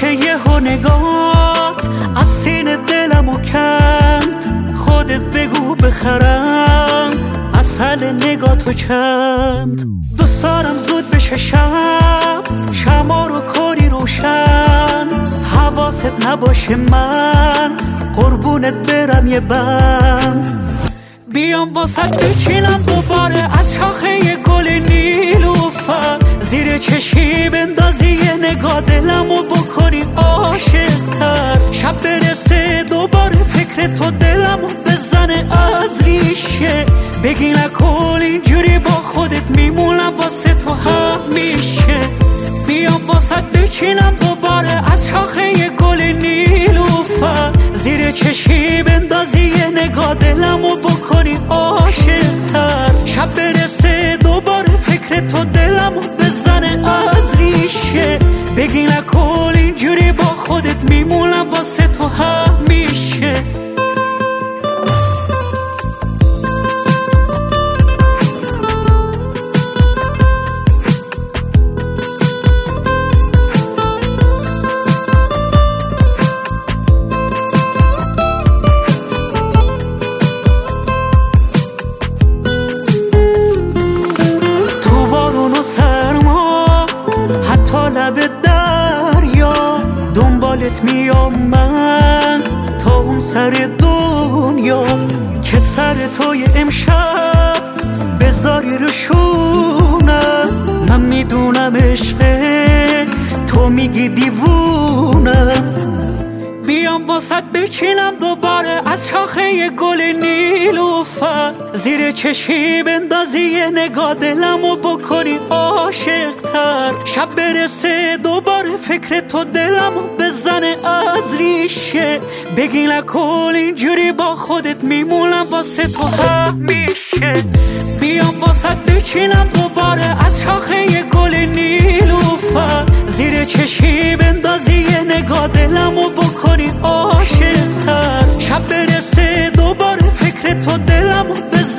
که یهو نگات از سینه دلمو کند. خودت بگو بخرم اصل نگاتو چند. دوست دارم زود بشه شب، شما رو کنی روشن، حواست نباشه من قربونت برم یه بند. بیام واسط بچینم دوباره از شاخه گل نیلوفر، زیر چشی بندازی یه نگاه دلمو بکنی عاشق‌تر. شب برسه دوباره فکر تو دلمو بزنه از ریشه، بگی نکن اینجوری با خودت میمونم واسه تو همیشه. بیام واسط بچینم دوباره از شاخه گل نیلوفر، زیر چشی بندازی یه نگاه دلمو بکنی عاشق‌تر. شب برسه دوباره فکر تو دلمو بزنه از ریشه، بگی نکن اینجوری با خودت میمونم واسه تو همیشه. دنبالت میام من تا اون سر دنیا، که سر توی امشب بذاری رو شونم. من میدونم عشقه تو میگی دیوونم. بیام واسط بچینم دوباره از شاخه گل نیلوفر، زیر چشی بندازی یه نگاه دلمو بکنی عاشق‌تر. شب برسه دوباره فکر تو دلمو بزنه از ریشه، بگی نکن اینجوری با خودت میمونم واسه تو همیشه. بیام واسط بچینم دوباره از شاخه گل نیلوفر، زیر چشی بندازی یه نگاه دلمو بکنی عاشق‌تر. شب برسه دوباره فکر تو دلمو بزنه